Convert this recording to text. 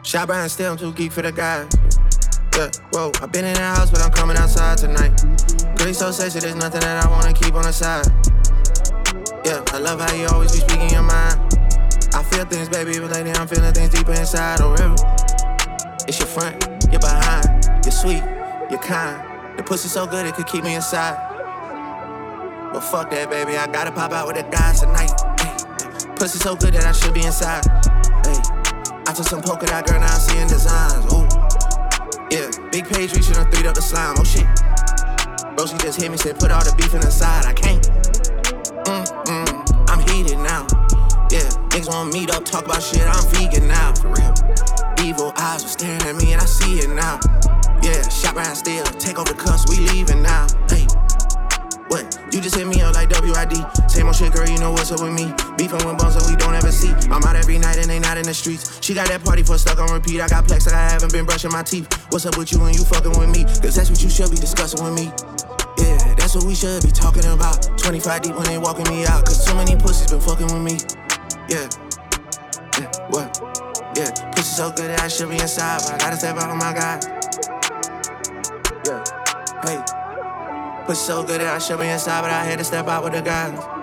Shop and still I'm too geek for the guys. Yeah, whoa, I've been in the house, but I'm coming outside tonight. Girl, you so sexy, there's nothing that I wanna keep on the side. Yeah, I love how you always be speaking your mind. I feel things, baby, but lately I'm feeling things deeper inside. Oh, river. It's your front, your behind, you're sweet, you're kind. The pussy so good it could keep me inside. But fuck that, baby, I gotta pop out with the guys tonight. Ay, pussy so good that I should be inside. Ay, I took some polka dot, girl, now I'm seeing designs. Ooh, yeah, big page reaching on 3'd up the slime. Oh shit, bro, she just hit me, said put all the beef in the side. I can't. I'm heated now. Yeah, niggas wanna meet up, talk about shit. I'm vegan now, for real. Evil eyes were staring at me and I see it now. Yeah, shop around still, take off the cuffs, we leaving now. Hey, what? You just hit me up like WID. Same old shit, girl, you know what's up with me. Beefing with bums that we don't ever see. I'm out every night and they not in the streets. She got that party for stuck on repeat. I got plex like I haven't been brushing my teeth. What's up with you and you fucking with me? Cause that's what you should be discussing with me. Yeah, that's what we should be talking about. 25 deep when they walking me out. Cause too many pussies been fucking with me. Yeah, what? Yeah, pussy so good that I should be inside, but I gotta step out on my guy. Yeah, hey, pussy so good that I should be inside, but I had to step out with the guys.